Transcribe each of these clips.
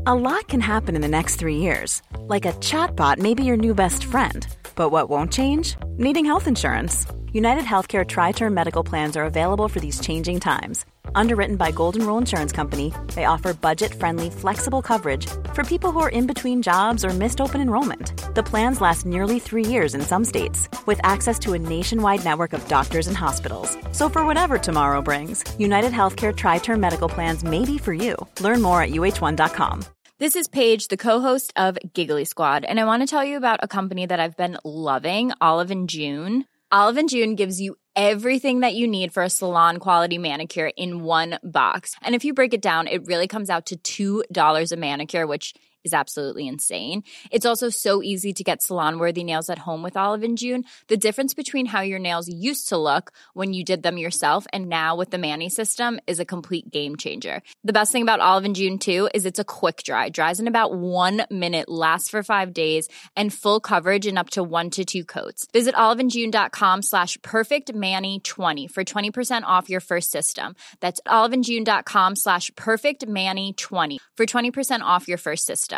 A lot can happen in the next 3 years. Like a chatbot may be your new best friend. But what won't change? Needing health insurance. United Healthcare Tri-Term Medical Plans are available for these changing times. Underwritten by Golden Rule Insurance Company, they offer budget-friendly, flexible coverage for people who are in between jobs or missed open enrollment. The plans last nearly 3 years in some states, with access to a nationwide network of doctors and hospitals. So for whatever tomorrow brings, United Healthcare Tri-Term Medical Plans may be for you. Learn more at uh1.com. This is Paige, the co-host of Giggly Squad, and I want to tell you about a company that I've been loving, Olive & June. Olive & June gives you everything that you need for a salon-quality manicure in one box. And if you break it down, it really comes out to $2 a manicure, which is absolutely insane. It's also so easy to get salon-worthy nails at home with Olive & June. The difference between how your nails used to look when you did them yourself and now with the Mani system is a complete game changer. The best thing about Olive & June, too, is it's a quick dry. Dries in about 1 minute, lasts for 5 days, and full coverage in up to 1 to 2 coats. Visit oliveandjune.com/perfectmani20 for 20% off your first system. That's oliveandjune.com/perfectmani20 for 20% off your first system.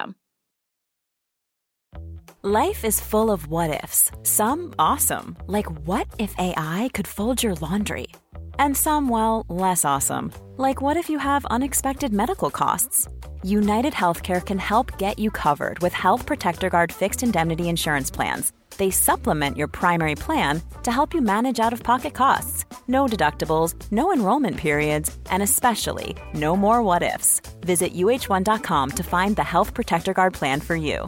Life is full of what-ifs. Some awesome, like what if AI could fold your laundry? And some, well, less awesome, like what if you have unexpected medical costs? United Healthcare can help get you covered with Health Protector Guard fixed indemnity insurance plans. They supplement your primary plan to help you manage out-of-pocket costs. No deductibles, no enrollment periods, and especially no more what-ifs. Visit uh1.com to find the Health Protector Guard plan for you.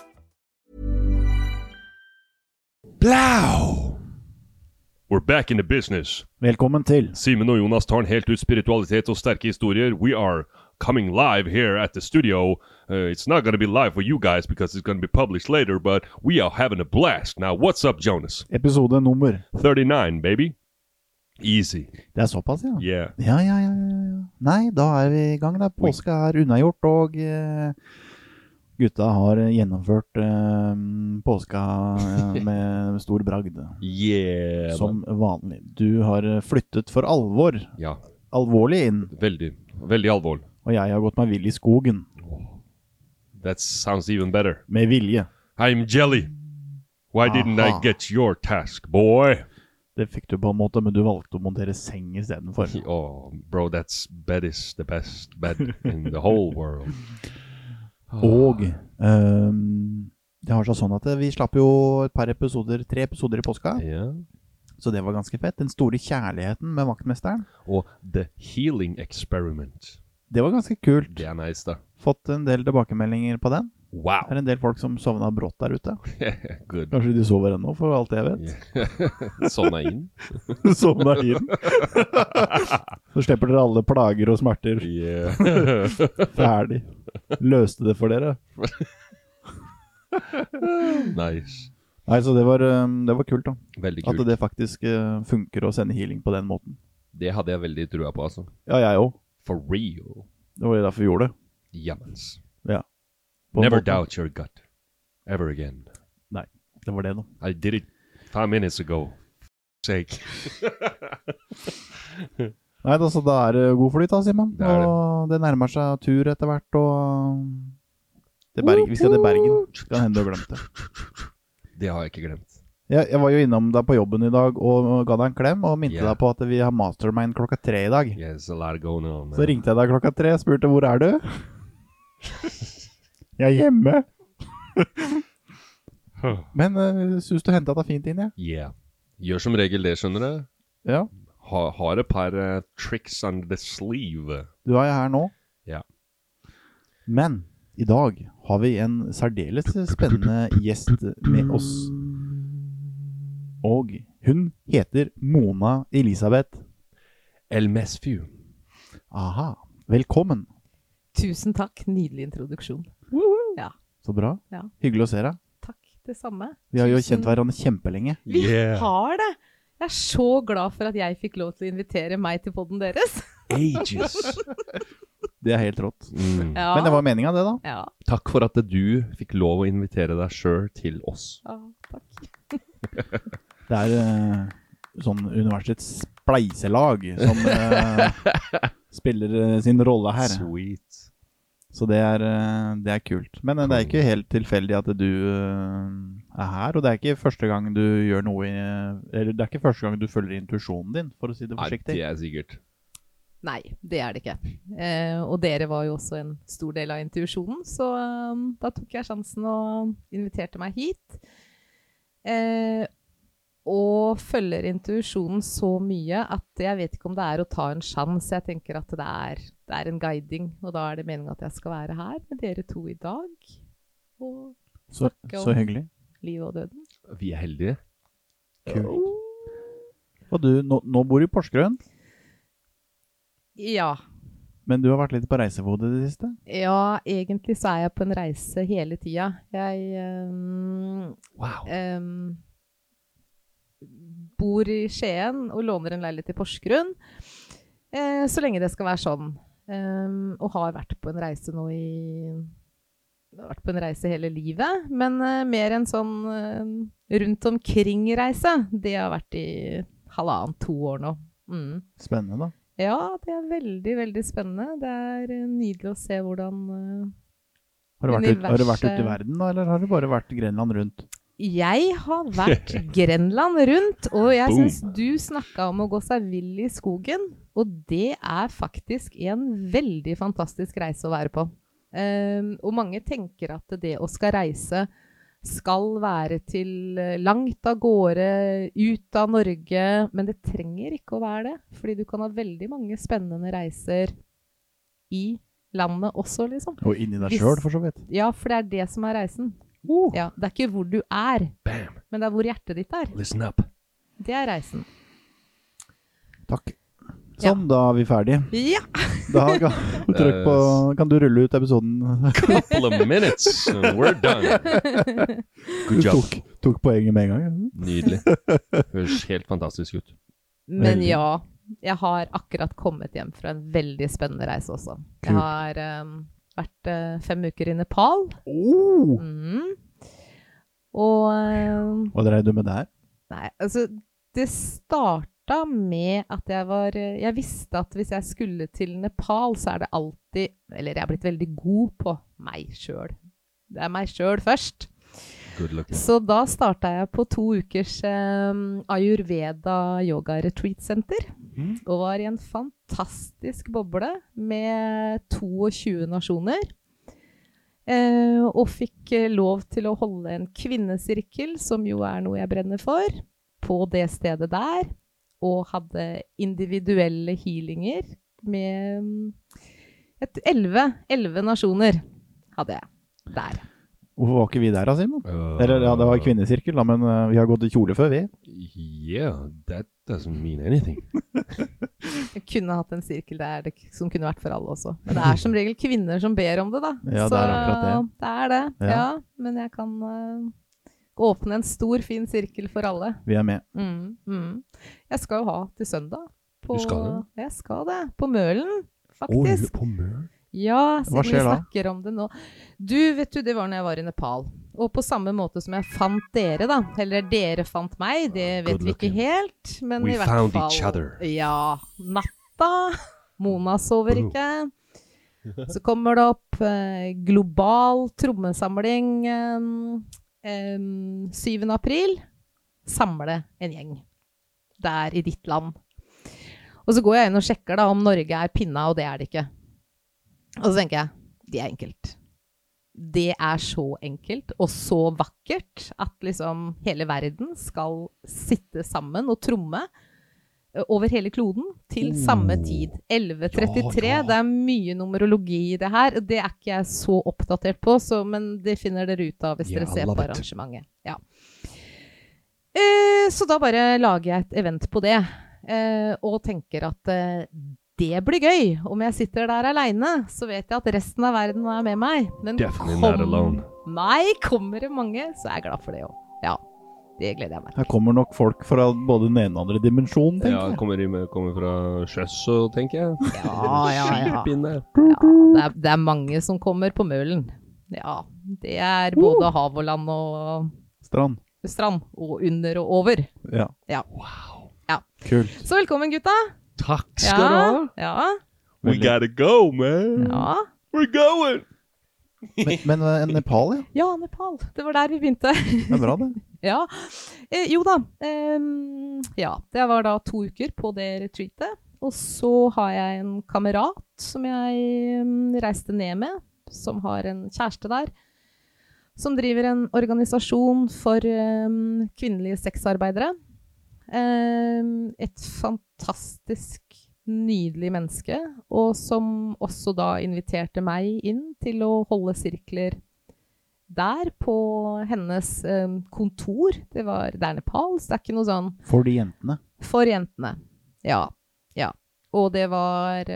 Blau! We're back in the business. Velkommen til. Simen og Jonas tar en helt ut spiritualitet og sterke historier. We are coming live here at the studio. It's not going to be live for you guys because it's going to be published later, but we are having a blast. Now, what's up, Jonas? Episode nummer 39, baby. Easy. Det er såpass, ja. Yeah. Ja. Nei, da er vi i gang da. Påske er unnagjort, og gutta har gjennomført påska med stor bragd. Yeah. Som vanlig. Du har flyttet for alvor. Ja. Alvorlig inn. Veldig alvor. Og jeg har gått meg vill i skogen. That sounds even better. Med vilje. I'm jelly. Why didn't I get your task, boy? Det fikk du på en måte, men du valgte å montere seng i stedet for. Oh, bro, that bed is the best bed in the whole world. Og det har seg sånn at vi slapp jo 3 episoder i påska. Ja. Så det var ganske fett. Den store kjærligheten med vaktmesteren. Og The Healing Experiment. Det var ganske kult. Det er nice da. Fått en del tilbakemeldinger på den. Wow. Det er en del folk som sovna brått der ute. Good. Kanskje de sover ennå, for alt jeg vet. Yeah. Sovna inn. Sovna inn. Så slipper dere alle plager og smerter. Yeah. Ferdig. Løste det for dere. Nice. Nei, så det var kult da. Veldig kult. At det faktisk funker å sende healing på den måten. Det hadde jeg veldig trua på, altså. Ja, jeg også. For real. Det var derfor vi gjorde det. Jamens. Ja. Never doubt your gut. Ever again. Nei, det var det da. I did it 5 minutes ago. Sake. Nei, da, så da er det god flyt da, Simon. Det er det. Og det nærmer seg tur etter hvert, og vi skal til Bergen. Kan hende du har glemt det. Det har jeg ikke glemt. Jeg var jo innom deg på jobben i dag og ga deg en klem, og minte deg på at vi har Mastermind 3 i dag. Yes, a lot going on. Så ringte jeg deg 3 og spurte, hvor er du? Jeg er hjemme. Men synes du hentet deg fint inn, ja? Yeah. Gjør som regel det, skjønner du? Ja. Har et par tricks under the sleeve. Du er her nå. Ja. Men i dag har vi en særdeles spennende gjest med oss. Og hun heter Mona Elisabeth Elmesfju. Aha, velkommen. Tusen takk, nydelig introduksjon. Ja. Så bra. Ja. Hyggelig å se deg. Takk, det samme. Vi har jo kjent hverandre kjempelenge. Vi har det. Jeg er så glad for at jeg fikk lov til å invitere meg til podden deres. Ages. Det er helt rått. Ja. Men det var meningen det da. Ja. Takk for at du fikk lov å invitere deg selv til oss. Ja, takk. Det er sånn universets spleiselag som spiller sin rolle her. Sweet. Så det er kult. Men det er ikke helt tilfeldig at du er her, og det er ikke første gang du gjør noe eller det er ikke første gang du følger intuisjonen din, for å si det forsiktig. Nei, det er sikkert. Nei, det er det ikke. Og dere var jo også en stor del av intuisjonen, så da tok jeg sjansen og inviterte meg hit. Og følger intuisjonen så mye at jeg vet ikke om det er å ta en sjans. Jeg tenker at det er en guiding, og da er det meningen at jeg skal være her med dere to i dag. Og snakke så hyggelig. om livet og døden. Vi er heldige. Kult. Og du, nå bor du i Porsgrunn? Ja. Men du har vært litt på reisefot i det siste? Ja, egentlig så er jeg på en reise hele tida. Jeg bor i Skien og låner en leilighet i Porsgrunn, så lenge det skal være sånn. Og har vært på en reise nå Jeg har vært på en reise hele livet, men mer en sånn rundt omkring reise. Det har vært i 1,5–2 år nå. Spennende da. Ja, det er veldig, veldig spennende. Det er nydelig å se hvordan Har du vært ute i verden da, eller har du bare vært Grenland rundt? Jeg har vært Grenland rundt, og jeg synes du snakket om å gå seg vill i skogen, og det er faktisk en veldig fantastisk reise å være på. Og mange tenker at det å skal reise skal være til langt av gårde, ut av Norge, men det trenger ikke å være det, fordi du kan ha veldig mange spennende reiser i landet også, liksom. Og inn i deg selv, for så vidt. Ja, for det er det som er reisen. Ja, det er ikke hvor du er, men det er hvor hjertet ditt er. Listen up. Det er reisen. Takk. Sånn, da er vi ferdige. Ja! Da kan du rulle ut episoden. Couple of minutes, and we're done. Good job. Tok poenget med en gang. Nydelig. Høres helt fantastisk ut. Men ja, jeg har akkurat kommet hjem fra en veldig spennende reise også. Jeg har vært 5 uker i Nepal. Og Hva drev du med der? Nei, altså, det startet med at jeg visste at hvis jeg skulle til Nepal, så er det alltid, eller jeg har blitt veldig god på meg selv. Det er meg selv først. Så da startet jeg på 2 ukers Ayurveda Yoga Retreat Center, og var i en fantastisk boble med 22 nasjoner. Og fikk lov til å holde en kvinnesirkel, som jo er noe jeg brenner for, på det stedet der. Og hadde individuelle healinger med 11 nasjoner hadde jeg der. Hvorfor var ikke vi der da, Simon? Eller, ja, det var kvinnesirkel da, men vi har gått i kjole før vi. Yeah, that doesn't mean anything. Jeg kunne hatt en sirkel der som kunne vært for alle også. Men det er som regel kvinner som ber om det da. Ja, det er akkurat det. Så det er det, ja. Men jeg kan åpne en stor, fin sirkel for alle. Vi er med. Jeg skal jo ha til søndag. Du skal det? Jeg skal det. På Mølen, faktisk. På Mølen? Ja, Hva skjer vi snakker om det nå. Du, vet du, det var når jeg var i Nepal. Og på samme måte som jeg fant dere da. Eller dere fant meg, det vet vi ikke helt. Men We i hvert found fall, each other. Ja, natta. Mona sover ikke. Så kommer det opp global trommesamling 7. april. Samle en gjeng. Der i ditt land. Og så går jeg inn og sjekker da om Norge er pinna, og det er det ikke. Og så tenker jeg, det er enkelt. Det er så enkelt og så vakkert at liksom hele verden skal sitte sammen og tromme over hele kloden til samme tid. 11:33, det er mye numerologi i det her. Det er ikke jeg så oppdatert på, men det finner dere ut av hvis dere ser på arrangementet. Ja. Så da bare lager jeg et event på det, og tenker at det blir gøy. Om jeg sitter der alene, så vet jeg at resten av verden er med meg. Men kommer det mange, så er jeg glad for det også. Ja, det gleder jeg meg til. Her kommer nok folk fra både den ene og andre dimensjonen, tenker jeg. Ja, kommer fra sjøs, tenker jeg. Ja. Skip inn der. Ja, det er mange som kommer på Mølen. Ja, det er både hav og land og strand, og under og over. Ja. Wow. Ja. Kult. Så velkommen, gutta. Takk skal du ha. Ja. We gotta go, man. Ja, We're going! Men Nepal, ja. Ja, Nepal. Det var der vi begynte. Det er bra, det. Ja. Jo da. Ja, det var da 2 uker på det retreatet. Og så har jeg en kamerat som jeg reiste ned med, som har en kjæreste der, som driver en organisasjon for kvinnelige sexarbeidere. Et fantastisk nydelig menneske, og som også da inviterte meg inn til å holde sirkler der på hennes kontor. Det er Nepal, så det er ikke noe sånn... For de jentene. For jentene, ja. Og det var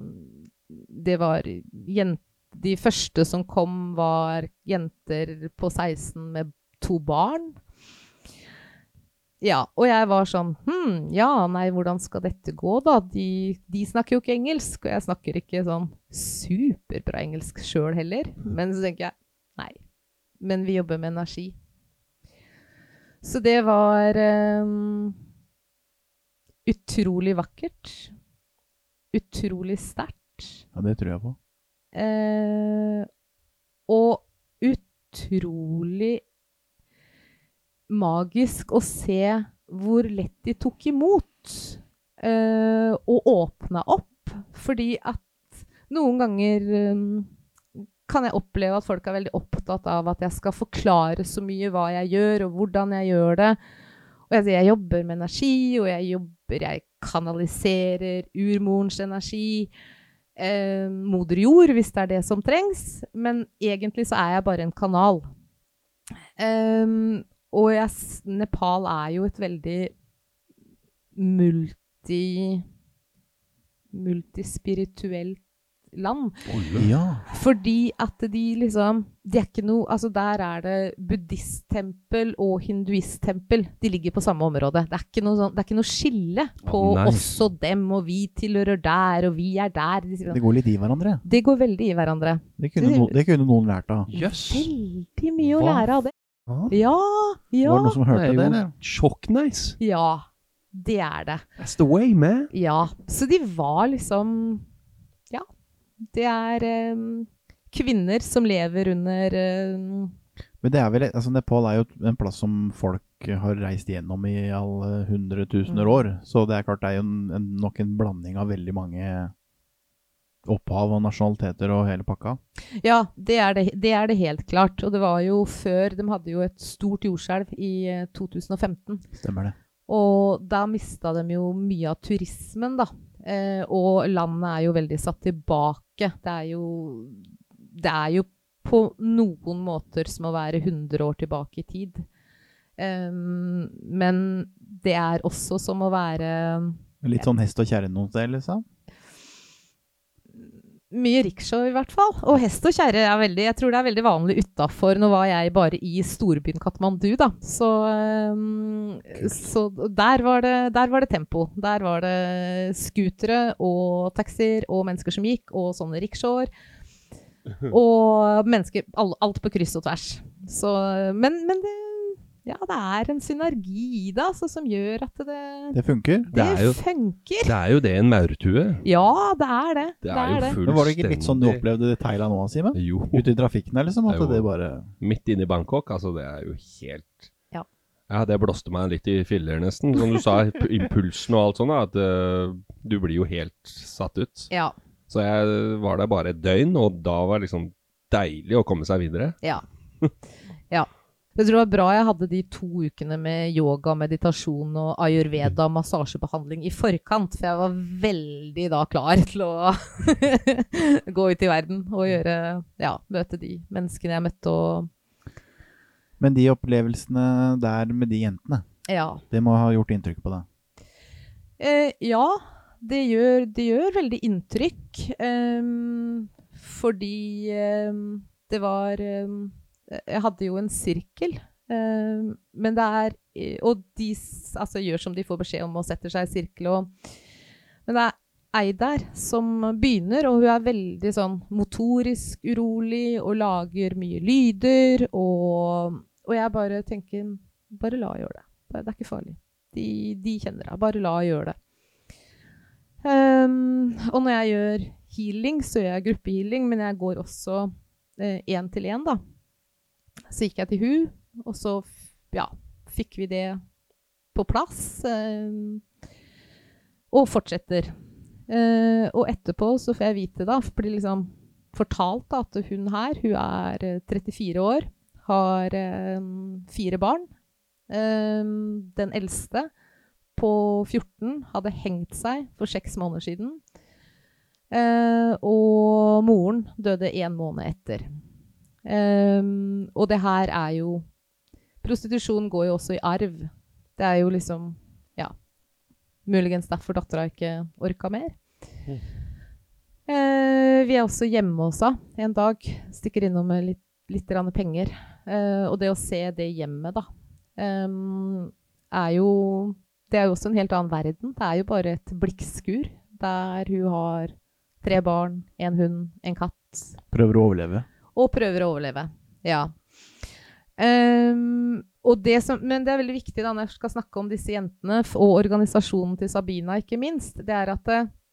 de første som kom var jenter på 16 med 2 barn. Ja, og jeg var sånn, hvordan skal dette gå da? De snakker jo ikke engelsk, og jeg snakker ikke sånn superbra engelsk selv heller. Men så tenker jeg, nei, men vi jobber med energi. Så det var utrolig vakkert, utrolig sterkt. Ja, det tror jeg på. Og utrolig magisk å se hvor lett de tok imot og åpna opp, fordi at noen ganger kan jeg oppleve at folk er veldig opptatt av at jeg skal forklare så mye hva jeg gjør og hvordan jeg gjør det, og jeg jobber med energi, og jeg kanaliserer urmorens energi, moder jord hvis det er det som trengs, men egentlig så er jeg bare en kanal. Og Nepal er jo et veldig multispirituelt land. Ja. Fordi at de liksom, det er ikke noe, altså der er det buddhisttempel og hinduisttempel. De ligger på samme område. Det er ikke noe, det er ikke noe skille på oss og dem, og vi tilhører der, og vi er der. Det går litt i hverandre. Det går veldig i hverandre. Det kunne noen lært av. Yes. Veldig mye å lære av det. Ja. Var det noen som hørte det, eller? Sjokk-nice. Ja, det er det. That's the way, man. Ja, så de var liksom, ja, det er kvinner som lever under... Men det er vel, altså Nepal er jo en plass som folk har reist gjennom i alle 100 000 år, så det er klart det er jo nok en blanding av veldig mange opphav og nasjonaliteter og hele pakka. Ja, det er det helt klart. Og det var jo før, de hadde jo et stort jordskjelv i 2015. Stemmer det. Og da mistet de jo mye av turismen da. Og landet er jo veldig satt tilbake. Det er jo på noen måter som å være 100 år tilbake i tid. Men det er også som å være... Litt sånn hest og kjerre noen sted, liksom? Mye riksjå i hvert fall, og hest og kjerre jeg tror det er veldig vanlig utenfor. Nå var jeg bare i storbyen Kathmandu da, så der var det tempo. Der var det skutere og taxier og mennesker som gikk, og sånne riksjåer. Og mennesker, alt på kryss og tvers. Så, men det er en synergi i det, altså, som gjør at det funker. Funker. Det er jo det en maurtue. Ja, det er det. Det er jo fullstendig. Men var det ikke litt sånn du opplevde det i Thailand nå, Simen? Jo. Ute i trafikken, liksom? At det bare... Midt inne i Bangkok, altså det er jo helt... Ja, det blåste meg litt i filler nesten. Som du sa, impulsen og alt sånt, at du blir jo helt satt ut. Ja. Så jeg var der bare et døgn, og da var det liksom deilig å komme seg videre. Ja. Ja. Jeg tror det var bra jeg hadde de 2 ukene med yoga, meditasjon og ayurveda, massasjebehandling i forkant, for jeg var veldig da klar til å gå ut i verden og møte de menneskene jeg møtte. Men de opplevelsene der med de jentene, det må ha gjort inntrykk på deg? Ja, det gjør veldig inntrykk, fordi det var... Jeg hadde jo en sirkel, men det er, og de gjør som de får beskjed om og setter seg i sirkel, men det er ei der som begynner, og hun er veldig sånn motorisk urolig, og lager mye lyder, og jeg bare tenker, bare la gjøre det. Det er ikke farlig. De kjenner det, bare la gjøre det. Og når jeg gjør healing, så gjør jeg gruppehealing, men jeg går også 1-til-1 da. Så gikk jeg til hun, og så fikk vi det på plass, og fortsetter. Og etterpå så får jeg vite da, blir liksom fortalt da, at hun er 34 år, har 4 barn. Den eldste på 14 hadde hengt seg for 6 måneder siden. Og moren døde 1 måned etter. Og det her jo prostitusjon går jo også i arv. Det jo liksom, muligens derfor datteren ikke orket mer. Vi også hjemme også en dag, stikker innom med litt penger. Og det å se det hjemme da, det jo også en helt annen verden. Det jo bare et blikkskur, der hun har 3 barn, 1 hund, 1 katt. Prøver å overleve. Og prøver å overleve, ja. Men det veldig viktig da, når jeg skal snakke om disse jentene, og organisasjonen til Sabina ikke minst, det at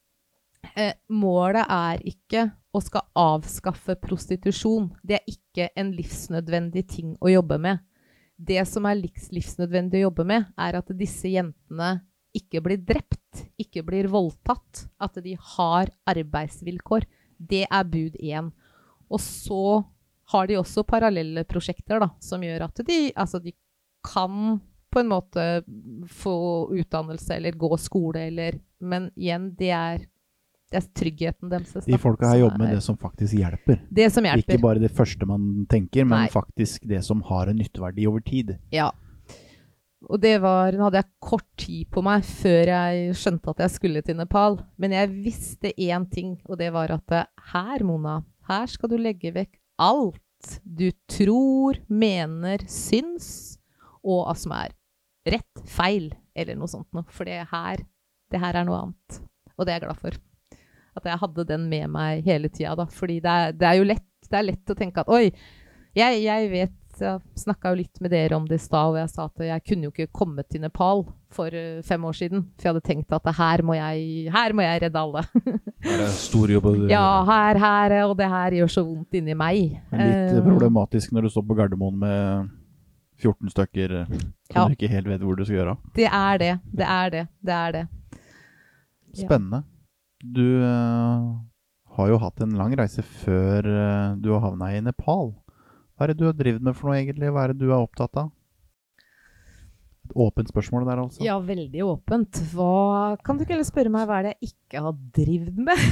målet ikke å skal avskaffe prostitusjon. Det ikke en livsnødvendig ting å jobbe med. Det som livsnødvendig å jobbe med, at disse jentene ikke blir drept, ikke blir voldtatt, at de har arbeidsvilkår. Det bud 1. Og så har de også parallelle prosjekter da, som gjør at de kan på en måte få utdannelse eller gå skole, men igjen, det tryggheten deres. De folka her jobber med det som faktisk hjelper. Det som hjelper. Ikke bare det første man tenker, men faktisk det som har en nytteverdi over tid. Ja. Og nå hadde jeg kort tid på meg før jeg skjønte at jeg skulle til Nepal. Men jeg visste en ting, og det var at her, Mona, her skal du legge vekk alt du tror, mener, syns, og som rett, feil, eller noe sånt noe. For det her noe annet. Og det jeg glad for. At jeg hadde den med meg hele tiden da. Fordi det jo lett å tenke at, oi, jeg vet, jeg snakket jo litt med dere om det i sted, og jeg sa at jeg kunne jo ikke komme til Nepal for 5 år siden, for jeg hadde tenkt at her må jeg redde alle. Det stor jobb. Ja, her, og det her gjør så vondt inni meg. Litt problematisk når du står på Gardermoen med 14 stykker, som du ikke helt vet hvor du skal gjøre. Det det. Spennende. Du har jo hatt en lang reise før du har havnet i Nepal. Hva det du har drevet med for noe egentlig? Hva det du opptatt av? Et åpent spørsmål der altså. Ja, veldig åpent. Kan du ikke heller spørre meg hva det jeg ikke har drevet med?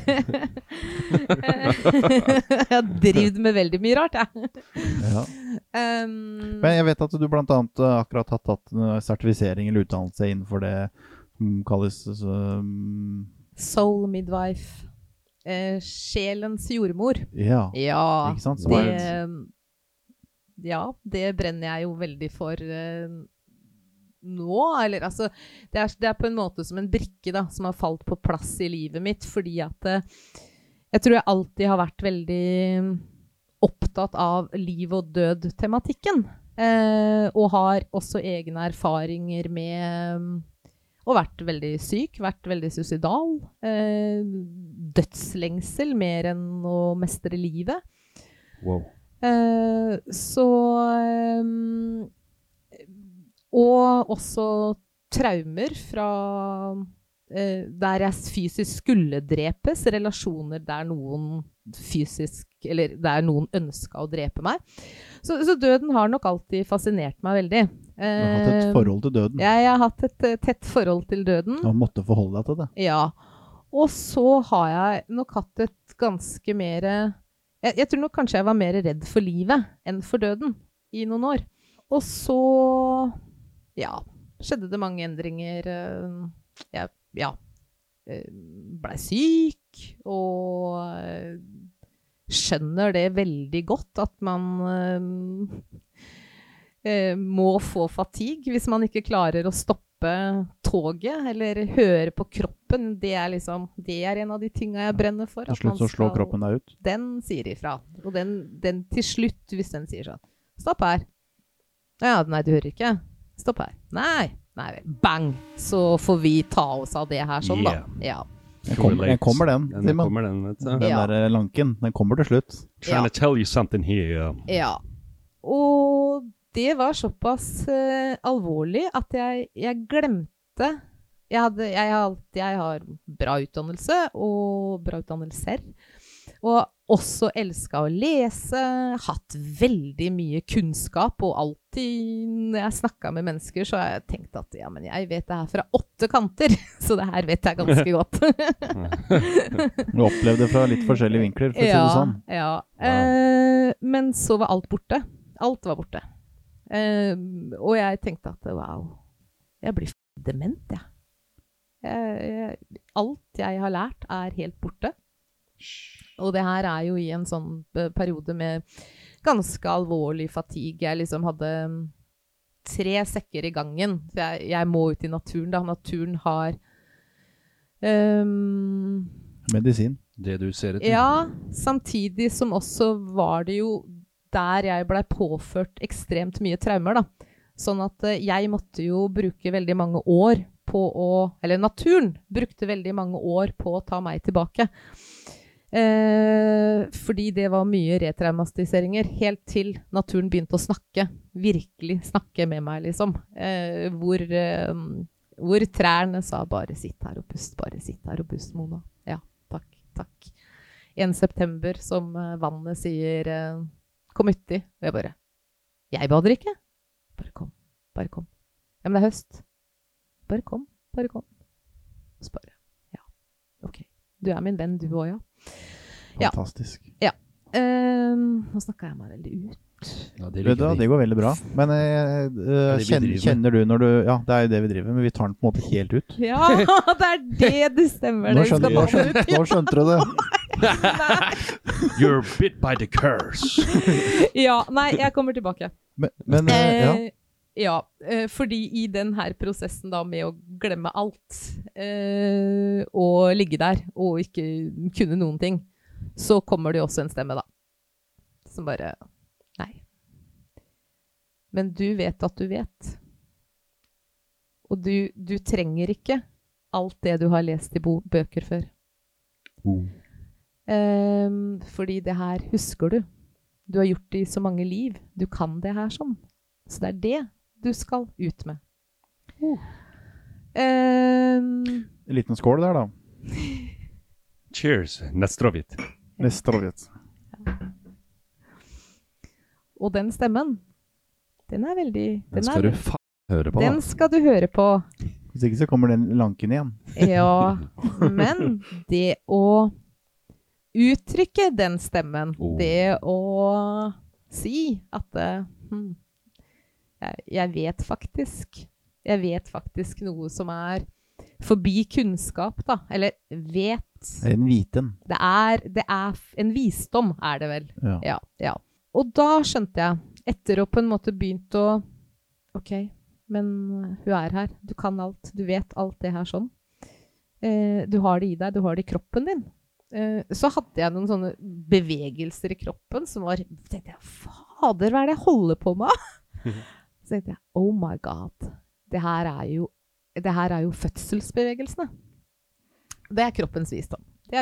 Jeg har drevet med veldig mye rart, Ja. Men jeg vet at du blant annet akkurat har tatt sertifisering eller utdannelse innenfor det som kalles Soul Midwife. Sjelens jordmor. Ja, ikke sant? Det brenner jeg jo veldig for nå, eller altså, det på en måte som en brikke da, som har falt på plass i livet mitt, fordi at jeg tror jeg alltid har vært veldig opptatt av liv og død tematikken, og har også egne erfaringer med og vært veldig syk, vært veldig suicidal, dødslengsel mer enn å mestre livet. Wow. Og også traumer fra der jeg fysisk skulle drepes, relasjoner der noen fysisk, eller der noen ønsket å drepe meg. Så døden har nok alltid fascinert meg veldig. Du har hatt et forhold til døden. Ja, jeg har hatt et tett forhold til døden. Og måtte forholde deg til det. Ja. Og så har jeg nok hatt et ganske mer... Jeg tror nok kanskje jeg var mer redd for livet enn for døden i noen år. Og så, skjedde det mange endringer. Jeg ble syk, og skjønner det veldig godt at man må få fatigue hvis man ikke klarer å stoppe toget, eller høre på kroppen. Det en av de tingene jeg brenner for. Til slutt så slår kroppen deg ut? Den sier ifra. Og den til slutt, hvis den sier sånn, stopp her. Ja, nei, du hører ikke. Stopp her. Nei, bang! Så får vi ta oss av det her sånn da. Ja. Den kommer den, Den Simon. kommer den, vet du. Den der lanken, den kommer til slutt. Trying to tell you something here. Ja. Og det var såpass alvorlig at jeg glemte. Jeg har bra utdannelse og bra utdannelser. Og også elsket å lese, hatt veldig mye kunnskap, og alltid når jeg snakket med mennesker, så har jeg tenkt at ja, men jeg vet det her fra 8 kanter, så det her vet jeg ganske godt. Du opplevde det fra litt forskjellige vinkler, for å si det sånn. Ja. Men så var alt borte. Alt var borte. Og jeg tenkte at wow, jeg blir dement, jeg. Alt jeg har lært er helt borte. Og det her er jo i en sånn periode med ganske alvorlig fatigue. Jeg liksom hadde 3 sekker i gangen. Jeg må ut i naturen da. Naturen har Medisin. Det du ser etter. Ja, samtidig som også var det jo der jeg ble påført ekstremt mye traumer da. Sånn at jeg måtte jo bruke veldig mange år på eller naturen brukte veldig mange år på å ta meg tilbake. Fordi det var mye retraumatiseringer helt til naturen begynte å snakke, virkelig snakke med meg liksom, hvor trærne sa bare sitt her og pust Mona, ja, takk 1. september som vannet sier kom uti, og jeg bader ikke, bare kom ja, men det er høst, bare kom så bare, ja, ok, du er min venn du også, ja. Fantastisk. Ja. Nå snakket jeg meg veldig ut. Ja, det går veldig bra. Men kjenner du når du... Ja, det er jo det vi driver med, men vi tar den på en måte helt ut. Ja, det er det stemmer. Nå skjønte du det. You're bit by the curse. Ja, nei, jeg kommer tilbake. Men ja. Ja, fordi i den her prosessen da med å glemme alt og ligge der og ikke kunne noen ting, så kommer det også en stemme da som bare, nei, men du vet at du vet, og du trenger ikke alt det du har lest i bøker før, fordi det her husker du har gjort det i så mange liv, du kan det her sånn, så det er det du skal ut med. En liten skål der da. Cheers, Nestrovit. Og den stemmen, den er veldig... Den skal du høre på. Den skal du høre på. Hvis ikke så kommer den lanken igjen. Ja, men det å uttrykke den stemmen, det å si at jeg vet faktisk noe som er forbi kunnskap da, eller vet. En viten. Det er en visdom er det vel. Ja. Og da skjønte jeg, etter å på en måte begynt å, ok, men hun er her, du kan alt, du vet alt det her sånn. Du har det i deg, du har det i kroppen din. Så hadde jeg noen sånne bevegelser i kroppen som var, tenkte jeg, fader, hva er det jeg holder på med? Så tenkte jeg, oh my god, det her er jo fødselsbevegelsene. Det er kroppens visdom. Det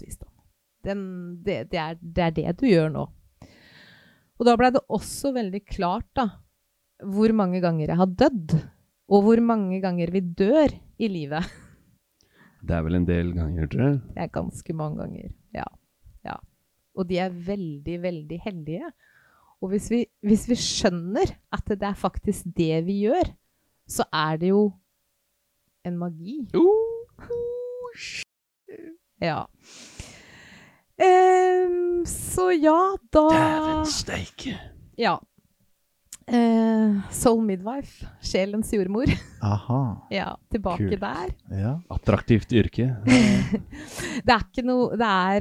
er det du gjør nå. Og da ble det også veldig klart da, hvor mange ganger jeg har dødd, og hvor mange ganger vi dør i livet. Det er vel en del ganger, tror jeg. Det er ganske mange ganger, ja. Og de er veldig, veldig heldige. Og hvis vi skjønner at det er faktisk det vi gjør, så er det jo en magi. Ja. Så ja, da... Dæven steike. Ja. Soul Midwife, sjelens jordmor. Aha. Ja, tilbake Kult. der. Ja. Attraktivt yrke. Det er ikke noe,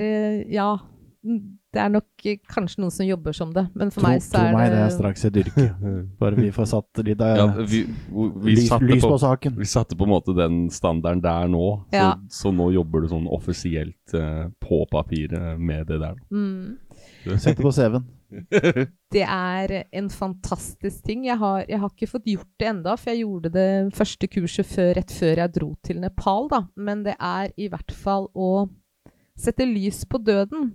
det er nok kanskje noen som jobber som det, men for meg så er det... det er straks et yrke. Bare vi får satt litt lys på saken. Vi satte på en måte den standarden der nå, Ja. så nå jobber du sånn offisielt på papiret med det der. Sett det på CV-en. Det en fantastisk ting. Jeg har ikke fått gjort det enda, for jeg gjorde det første kurset rett før jeg dro til Nepal, da. Men det I hvert fall å sette lys på døden.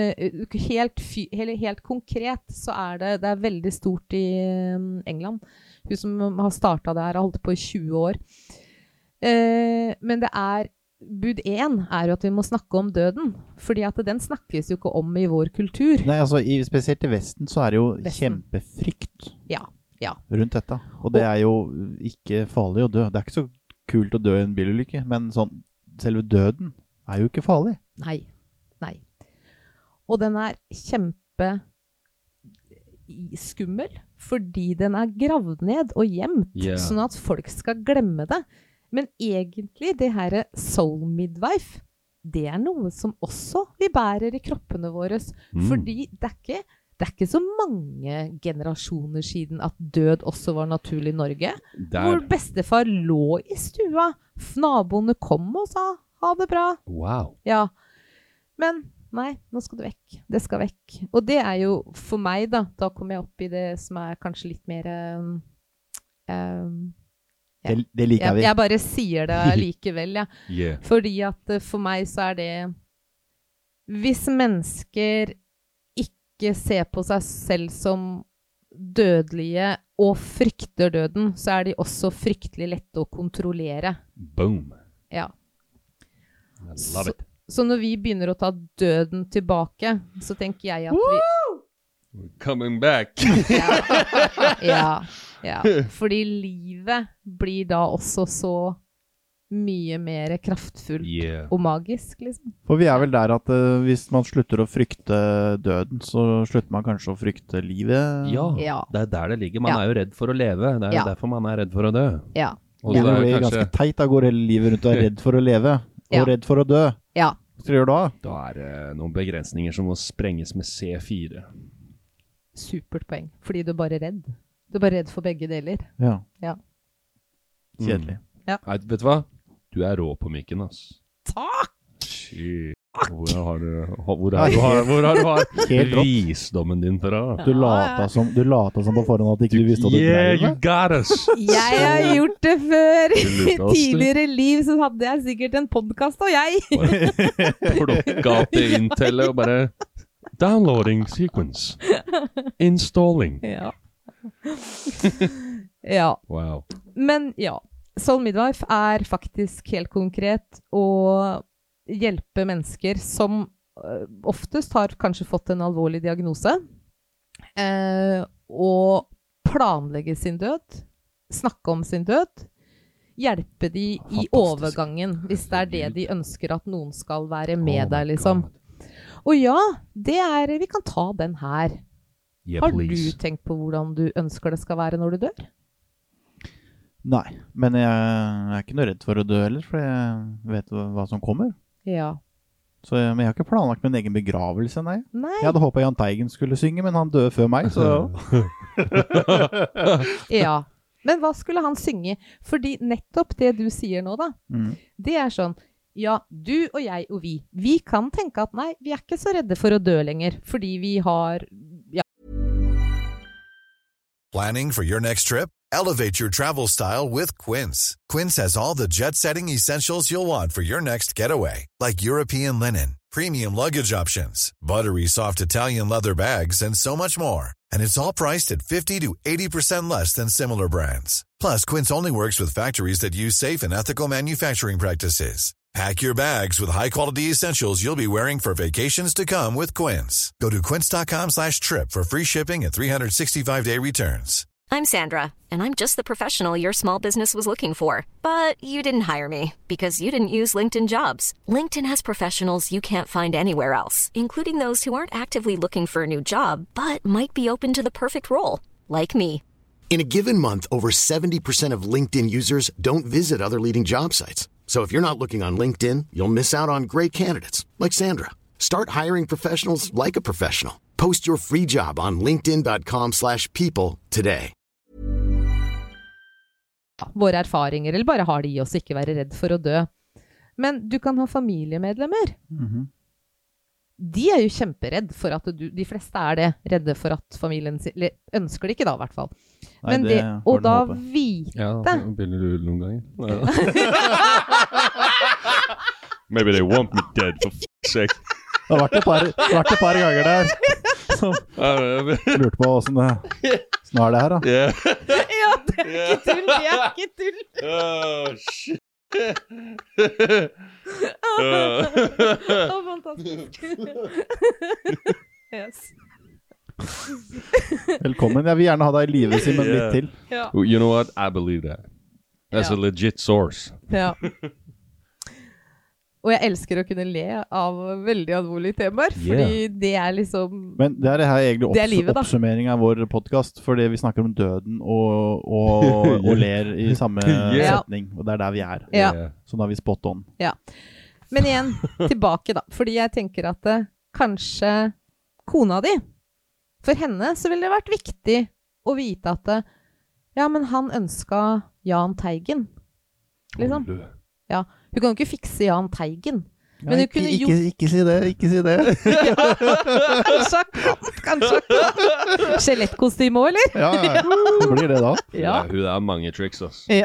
Helt konkret så det veldig stort I England. Hun som har startet det her har holdt på I 20 år. Men det bud 1 jo at vi må snakke om døden, fordi at den snakkes jo ikke om I vår kultur. Nei, altså spesielt I Vesten så det jo kjempefrykt ja. rundt dette. Og det jo ikke farlig å dø. Det ikke så kult å dø I en bilulykke, men sånn, selve døden jo ikke farlig. Nei. Og den kjempe skummel, fordi den gravd ned og gjemt, sånn at folk skal glemme det. Men egentlig, det her soul midwife, det noe som også vi bærer I kroppene våre, fordi det ikke så mange generasjoner siden at død også var naturlig I Norge. Hvor bestefar lå I stua, naboene kom og sa, ha det bra. Wow. Ja, men nei, nå skal du vekk. Det skal vekk. Og det jo for meg da kommer jeg opp I det som kanskje litt mer... Det liker vi. Jeg bare sier det likevel, ja. Yeah. Fordi at for meg så det... Hvis mennesker ikke ser på seg selv som dødelige og frykter døden, så de også fryktelig lette å kontrollere. Boom. Ja. I love it. Så når vi begynner å ta døden tilbake, så tenker jeg at vi... We're coming back. Ja. Fordi livet blir da også så mye mer kraftfullt og magisk, liksom. For vi vel der at hvis man slutter å frykte døden, så slutter man kanskje å frykte livet. Ja. Det der det ligger. Man jo redd for å leve. Det jo derfor man redd for å dø. Ja. Og det blir kanskje... ganske teit, da går hele livet rundt og redd for å leve, og redd for å dø. Ja. Hva skal du gjøre da? Da det noen begrensninger som må sprenges med C4. Supert poeng, fordi du bare redd. Du bare redd for begge deler. Ja. Kjedelig. Ja. Nei, vet du hva? Du rå på mikken, ass. Takk! Shit. Hvor har du visdommen din fra? Du lata som på forhånd at ikke du visste at du drev Yeah, you got us! Jeg har gjort det før. I tidligere liv så hadde jeg sikkert en podcast, og jeg. Plukka opp det intellet og bare downloading sequence. Installing. Ja. Wow. Men ja, Soul Midwife faktisk helt konkret å hjelpe mennesker som oftest har kanskje fått en alvorlig diagnose, og planlegge sin død, snakke om sin død, hjelpe de I overgangen, hvis det det de ønsker at noen skal være med deg, liksom. Og ja, det vi kan ta den her. Har du tenkt på hvordan du ønsker det skal være når du dør? Nei, men jeg ikke noe redd for å dø heller, for jeg vet hva som kommer. Ja. Så, men jeg har ikke planlagt min egen begravelse, nei. Jeg hadde håpet Jahn Teigen skulle synge, men han døde før meg, så... Ja, men hva skulle han synge? Fordi nettopp det du sier nå da, det sånn, ja, du og jeg og vi kan tenke at nei, vi ikke så redde for å dø lenger, fordi vi har... Ja. Planning for your next trip? Elevate your travel style with Quince. Quince has all the jet-setting essentials you'll want for your next getaway, like European linen, premium luggage options, buttery soft Italian leather bags, and so much more. And it's all priced at 50 to 80% less than similar brands. Plus, Quince only works with factories that use safe and ethical manufacturing practices. Pack your bags with high-quality essentials you'll be wearing for vacations to come with Quince. Go to quince.com/trip for free shipping and 365-day returns. I'm Sandra, and I'm just the professional your small business was looking for. But you didn't hire me because you didn't use LinkedIn Jobs. LinkedIn has professionals you can't find anywhere else, including those who aren't actively looking for a new job, but might be open to the perfect role, like me. In a given month, over 70% of LinkedIn users don't visit other leading job sites. So if you're not looking on LinkedIn, you'll miss out on great candidates like Sandra. Start hiring professionals like a professional. Post your free job on linkedin.com/people today. Våre erfaringer, eller bare har de oss ikke være redd for å dø. Men du kan ha familiemedlemmer. de jo kjemperedd for at de fleste det, redde for at familien sin, eller ønsker det ikke da i hvert fall. Nei, Men det, og da vite... Ja, begynner du noen ganger. Maybe they want me dead, for f***'s sake. Det har vært et par ganger der. Som lurte på hvordan det her da. Yeah. Ja, det ikke tull. Oh, shit. Fantastisk. Yes. Velkommen, jeg vil gjerne ha deg I livet, Simen, litt til. Ja. You know what? I believe that. That's a legit source. Ja. Og jeg elsker å kunne le av veldig alvorlige temaer, fordi det liksom... Men det her egentlig livet, oppsummering av vår podcast, fordi vi snakker om døden og ler I samme setning, og det der vi Ja. Så da vi spot on. Ja. Men igjen, tilbake da, fordi jeg tenker at kanskje kona di, for henne så ville det vært viktig å vite at ja, men han ønsket Jahn Teigen. Liksom. Ja, hun kan jo ikke fikse Jahn Teigen. Men hun kunne jo... Ikke si det. Ja, kanskje. Skjelettkostyme også, eller? Ja, det blir det da. Ja. Hun mange tricks, ass. Ja.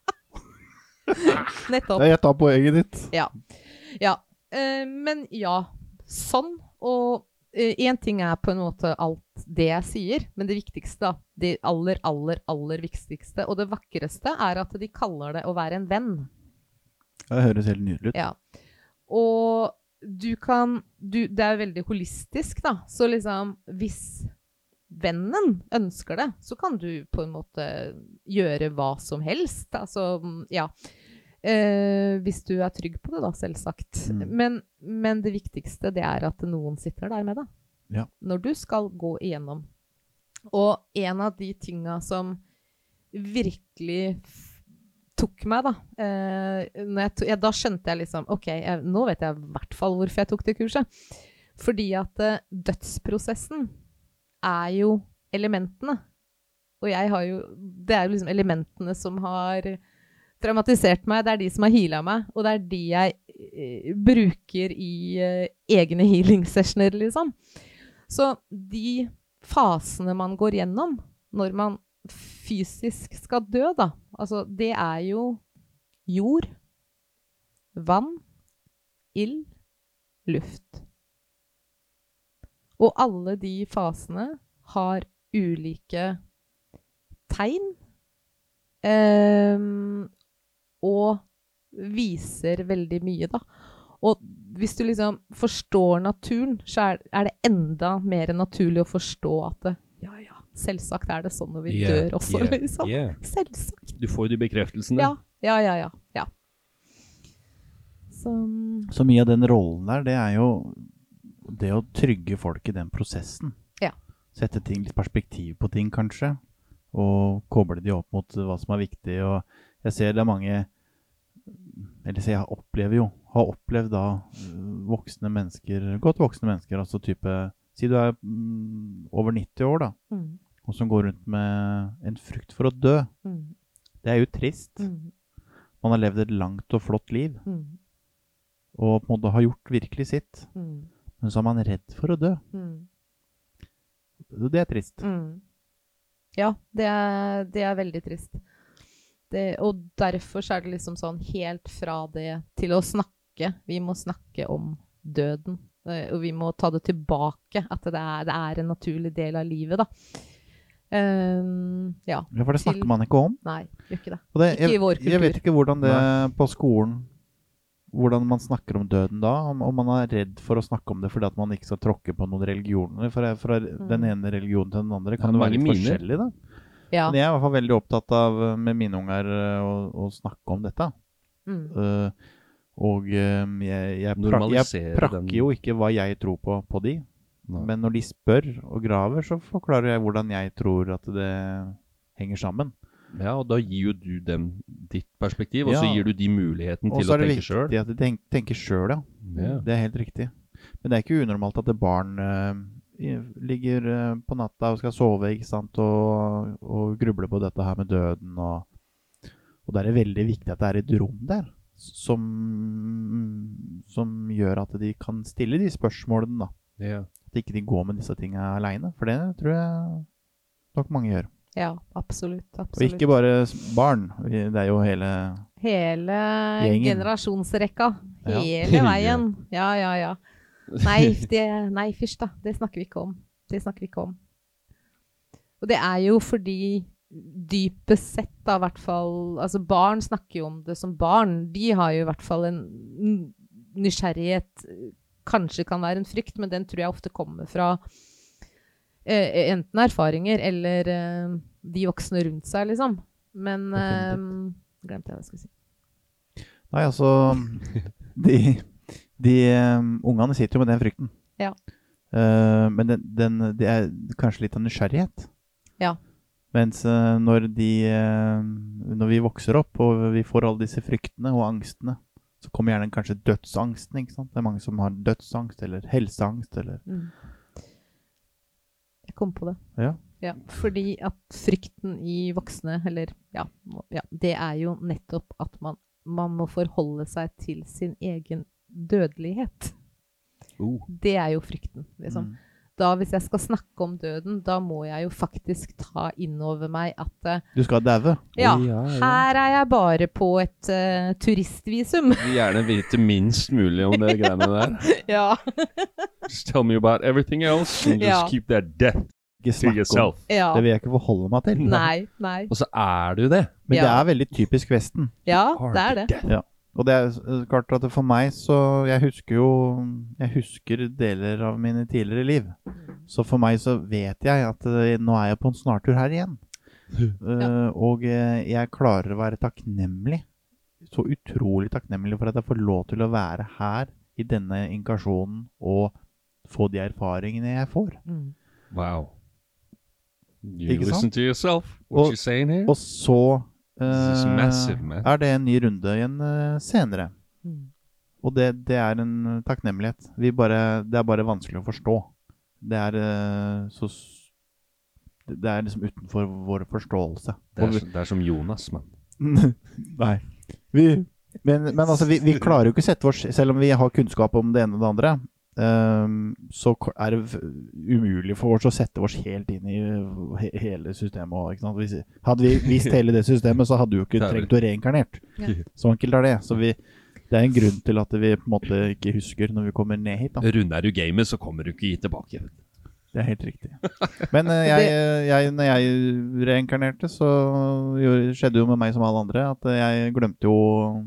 Nettopp. Jeg tar poenget ditt. Ja. Men ja, sånn. Og en ting på en måte alt det jeg sier, men det viktigste da, det aller viktigste, og det vakreste at de kaller det å være en venn. Det høres helt nydelig ut. Ja. Og det veldig holistisk da, så liksom hvis vennen ønsker det, så kan du på en måte gjøre hva som helst. Altså, ja. Hvis du trygg på det da, selvsagt. Men det viktigste det at noen sitter der med deg. Ja. Når du skal gå igjennom. Og en av de tingene som virkelig tok meg da, da skjønte jeg liksom, ok, nå vet jeg I hvert fall hvorfor jeg tok det kurset. Fordi at dødsprosessen jo elementene. Og jeg har jo, det jo liksom elementene som har traumatisert meg, det de som har healet meg, og det de jeg bruker I egne healing-sessioner, liksom. Så de fasene man går gjennom når man fysisk skal dø da, altså det jo jord, vann, ild, luft. Og alle de fasene har ulike tegn, og viser veldig mye da. Og hvis du liksom forstår naturen, så det enda mer naturlig å forstå at ja, selvsagt det sånn når vi dør også, liksom. Selvsagt. Du får jo de bekreftelsene. Ja. Så mye av den rollen der, det jo det å trygge folk I den prosessen. Ja. Sette litt perspektiv på ting, kanskje. Og koble de opp mot hva som viktig. Og jeg ser det mange, eller så jeg har opplevd da voksne mennesker, godt voksne mennesker, altså type, si du over 90 år da, og som går rundt med en frykt for å dø. Det jo trist. Man har levd et langt og flott liv. Og på en måte har gjort virkelig sitt. Men så man redd for å dø. Det trist. Ja, det veldig trist. Og derfor så det liksom sånn helt fra det til å snakke. Vi må snakke om døden. Og vi må ta det tilbake. At det en naturlig del av livet da. Ja, for det snakker man ikke om. Nei, gjør ikke det. Ikke I vår kultur. Jeg vet ikke hvordan det på skolen, hvordan man snakker om døden da, om man redd for å snakke om det fordi at man ikke skal tråkke på noen religioner, fra den ene religionen til den andre kan det være litt forskjellig da. Ja. Men jeg var veldig opptatt av med mine unger å snakke om dette. Og jeg prakker jo ikke hva jeg tror på de. Nei. Men når de spør og graver, så forklarer jeg hvordan jeg tror at det henger sammen. Ja, og da gir jo du dem ditt perspektiv, og så gir du de muligheten til å tenke selv. Og så det viktig at de tenker selv, ja. Det helt riktig. Men det ikke unormalt at det barn ligger på natta og skal sove, ikke sant, og grubler på dette her med døden, og det veldig viktig at det et rom der, som gjør at de kan stille de spørsmålene da. Ja. At ikke de går med disse tingene alene, for det tror jeg nok mange gjør. Ja, absolutt. Og ikke bare barn, det er jo hele gjengen. Generasjonsrekka. Ja. Hele veien. Ja. Nei, fysj da. Det snakker vi ikke om. Og det er jo fordi dypest sett da, i hvert fall, altså barn snakker jo om det som barn. De har jo i hvert fall en nysgjerrighet, kanskje kan være en frykt, men den tror jeg ofte kommer fra enten erfaringer eller de voksne rundt seg, liksom. Men glemte jeg hva jeg skulle si. Nei, altså de ungene sitter jo med den frykten. Ja. Men det er kanskje litt av nysgjerrighet. Ja. Mens når vi vokser opp og vi får alle disse fryktene og angstene, så kommer gjerne kanskje dødsangsten, ikke sant? Det er mange som har dødsangst eller helseangst eller... Jeg kom på det. Ja, fordi at frykten i voksne, eller det er jo nettopp at man må forholde seg til sin egen dødelighet. Det er jo frykten, liksom. Da hvis jeg skal snakke om døden, da må jeg jo faktisk ta inn over meg at... Du skal døve? Ja, her er jeg bare på et turistvisum. Vi gjerne vite minst mulig om det greiene der. Ja. Just tell me about everything else and just keep that death to yourself. Ja. Det vil jeg ikke forholde meg til. Nei. Og så er det jo det. Men det er veldig typisk Vesten. Ja, det er det. Ja. Og det er klart at for meg så, jeg husker deler av mine tidligere liv. Så for meg så vet jeg at nå er jeg på en snartur her igjen. Og jeg klarer å være takknemlig, så utrolig takknemlig for at jeg får lov til å være her i denne inkarnasjonen og få de erfaringene jeg får. Wow. You listen to yourself, what you're saying here. Og så massive, er det en ny runde igjen senere. Og det er en takknemlighet. Det er bare vanskelig å forstå. Det er liksom utenfor vår forståelse. Det er som Jonas, man. Nei. Men altså, vi klarer jo ikke å sette oss, selv om vi har kunnskap om det ene og det andre, så er det umulig for oss å sette oss helt inn i hele systemet. Ikke sant? Hadde vi visst hele det systemet, så hadde vi jo ikke trengt å reinkarnert. Så enkelt er det. Så det er en grunn til at vi på en måte ikke husker når vi kommer ned hit. Runder du gamet, så kommer du ikke tilbake. Det er helt riktig. Men når jeg reinkarnerte, så skjedde jo med meg som alle andre at jeg glemte jo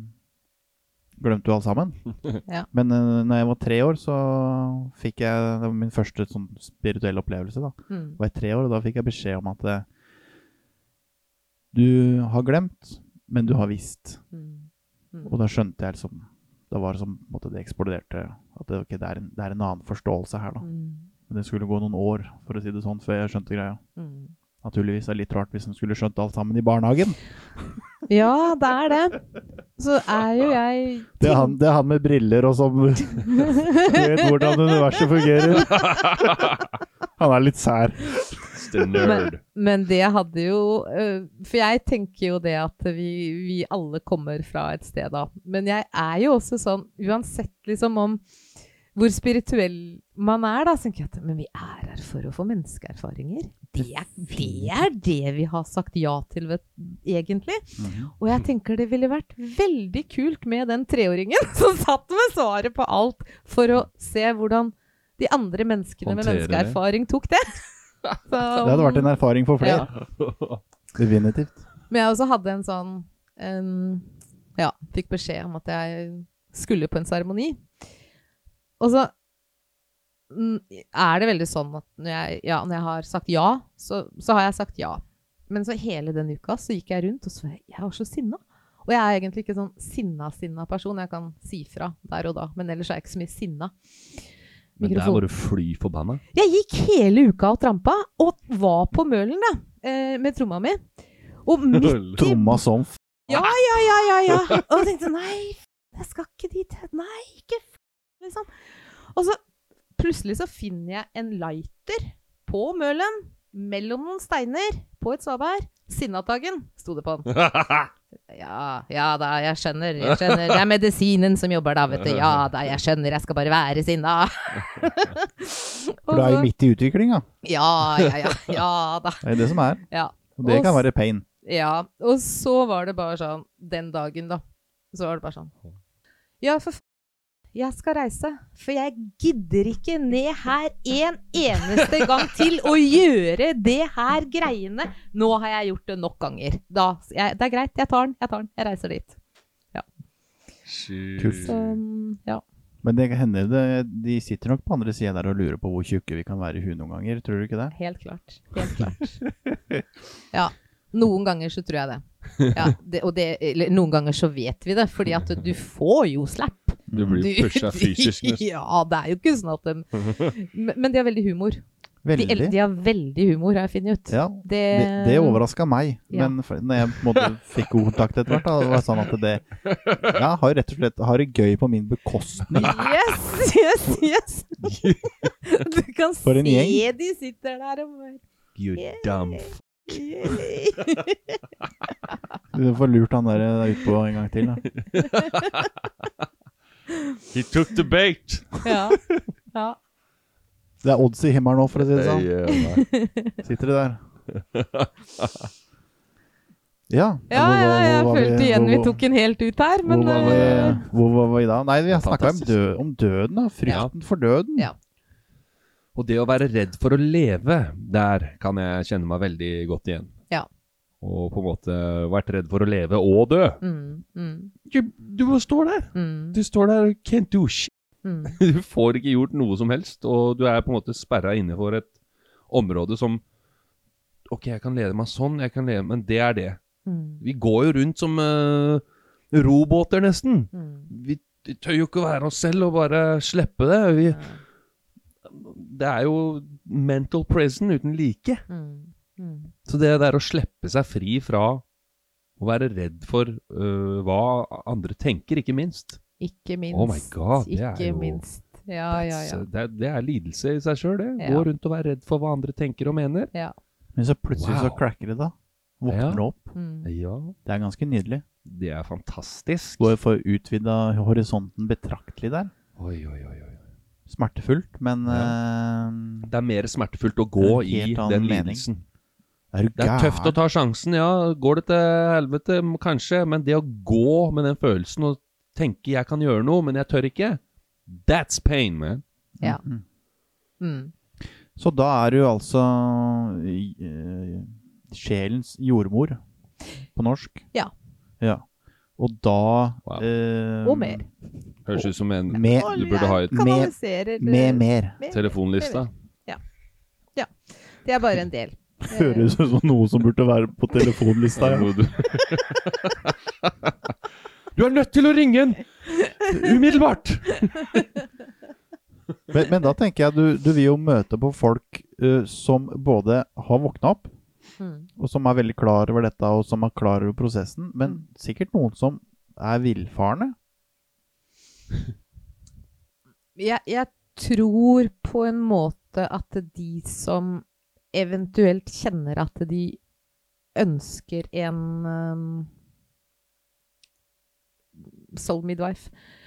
alt sammen. Ja. Men når jeg var 3 år, så fikk jeg, det var min første sånn spirituelle opplevelse da. Var jeg 3 år, og da fikk jeg beskjed om at du har glemt, men du har visst. Og da skjønte jeg liksom, da var det som på en måte det eksploderte, at det er en annen forståelse her da. Men det skulle gå noen år, for å si det sånn, før jeg skjønte greia. Naturligvis er det litt rart hvis man skulle skjønt alt sammen i barnehagen. Ja, det er det. Så er jo jeg... Det er han med briller og som vet hvordan universet fungerer. Han er litt sær. Men det hadde jo... For jeg tenker jo det at vi alle kommer fra et sted da. Men jeg er jo også sånn, uansett liksom om hvor spirituell man er da, så tenker jeg at men vi er her for å få menneskeerfaringer. Det er det vi har sagt ja til, egentlig. Og jeg tenker det ville vært veldig kult med den 3-åringen som satt med svaret på alt for å se hvordan de andre menneskene med menneskeerfaring tok det. Så, det hadde vært en erfaring for flere. Ja. Definitivt. Men jeg også hadde en sånn, fikk beskjed om at jeg skulle på en seremoni. Og så er det veldig sånn at når jeg har sagt ja, så har jeg sagt ja. Men så hele den uka så gikk jeg rundt, og så jeg var så sinna. Og jeg er egentlig ikke sånn sinna person. Jeg kan si fra der og da, men ellers er jeg ikke så mye sinna. Men der var du fly forbanna? Jeg gikk hele uka og trampa, og var på mølen da, med tromma mi. Og tromma som Ja. Og jeg tenkte, nei, jeg skal ikke dit. Nei, ikke liksom. Og så plutselig så finner jeg en lighter på mølen mellom noen steiner på et svabær. Sinnataggen, sto det på den. Ja da, jeg skjønner. Det er medisinen som jobber da, vet du. Ja da, jeg skjønner, jeg skal bare være sinna. For du er jo midt i utvikling, da. Ja da. Det er det som er. Ja. Og det kan være pain. Ja, og så var det bare sånn, den dagen da, så var det bare sånn, ja, jeg skal reise, for jeg gidder ikke ned her en eneste gang til å gjøre det her greiene. Nå har jeg gjort det nok ganger. Det er greit, jeg tar den, jeg reiser dit. Ja. Kult. Så, ja. Men det hender de sitter nok på andre siden der og lurer på hvor tjukke vi kan være i huet noen ganger, tror du ikke det? Helt klart. Ja, noen ganger så tror jeg det. Ja, eller noen ganger så vet vi det, fordi at du får jo slapp. Du blir pushet fysisk. Ja, det er jo ikke sånn at men de har veldig humor. Veldig. De har veldig humor, har jeg funnet ut. Ja, det overrasket meg. Ja. Men når jeg fikk god kontakt etter hvert, da, det var sånn at har rett og slett har det gøy på min bekostning. Yes. Du kan se de sitter der og bare You dumb Du får lurt han der ut på en gang til, da. He took the bait. Ja. Det er odds i himmelen nå, for å si det sånn. Sitter det der. Jeg følte igjen vi tok en helt ut her, men hvor var vi da? Nei, vi har snakket om døden, da. Frykten for døden. Ja. Og det å være redd for å leve, der kan jeg kjenne meg veldig godt igjen. Ja. Og på en måte vært redd for å leve og dø. Du står der. Du står der og can't do shit. Du får ikke gjort noe som helst, og du er på en måte sperret inne for et område som ok, jeg kan leve meg sånn, men det er det. Vi går jo rundt som robåter nesten. Vi tør jo ikke være oss selv og bare slippe det. Det er jo mental prison uten like. Så det der å slippe seg fri fra å være redd for hva andre tenker, ikke minst. Ikke minst. Oh my god, det er jo... minst. Ja. Det er lidelse i seg selv, det. Gå rundt og være redd for hva andre tenker og mener. Ja. Men så plutselig så cracker det da. Våkner opp. Ja. Det er ganske nydelig. Det er fantastisk. Går for utvidet horisonten betraktelig der. Oi. Smertefullt, men... det er mer smertefullt å gå i den lidelsen. Det er tøft å ta sjansen, ja. Går det til helvete, kanskje, men det å gå med den følelsen og tenke jeg kan gjøre noe, men jeg tør ikke, that's pain, man. Ja. Så da er du altså sjelens jordmor på norsk. Ja. Og da... og mer. Høres ut som en... Du burde ha et... Med mer. Telefonlista. Ja. Det er bare en del. Høres ut som noe som burde være på telefonlista. Du er nødt til å ringe en umiddelbart. men da tenker jeg du vil jo møte på folk som både har våknet opp, og som er veldig klar over dette, og som er klar over prosessen, men sikkert noen som er villfarne. Jeg tror på en måte at de som eventuelt kjenner at de ønsker en soul midwife,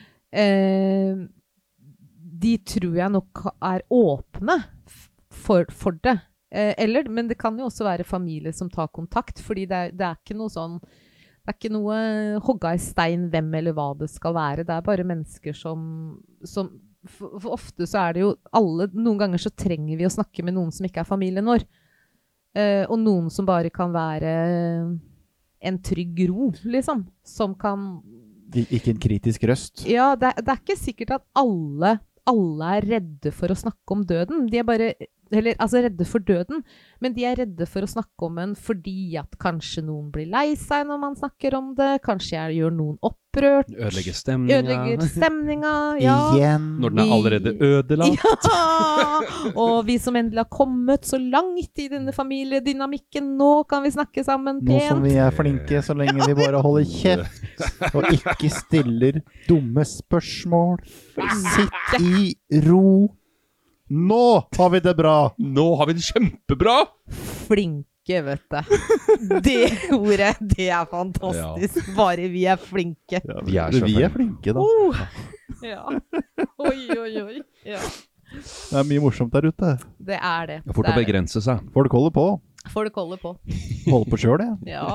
de tror jeg nok er åpne for det. Men det kan jo også være familie som tar kontakt, fordi det er ikke noe sånn, det er ikke noe hogga i stein hvem eller hva det skal være. Det er bare mennesker som for ofte så er det jo noen ganger så trenger vi å snakke med noen som ikke er familien vår. Og noen som bare kan være en trygg ro, liksom. Som kan... Ikke en kritisk røst. Ja, det er ikke sikkert at alle er redde for å snakke om døden. De er bare... redde for døden, men de er redde for å snakke om den fordi at kanskje noen blir lei seg når man snakker om det, kanskje jeg gjør noen opprørt. Ødelegger stemninga, ja. Igjen. Når den er allerede ødelagt. Ja, og vi som endelig har kommet så langt i denne familiedynamikken, nå kan vi snakke sammen pent. Nå som vi er flinke, så lenge vi bare holder kjeft og ikke stiller dumme spørsmål. Sitt i ro. Nå har vi det bra! Nå har vi det kjempebra! Flinke, vet du. Det ordet, det fantastisk. Bare vi flinke. Ja, Vi så vi flinke, da. Ja. Oi. Ja. Det mye morsomt der ute. Det det. Det fort å begrense seg. Folk holder på. Folk holder på. Holder på selv, Ja.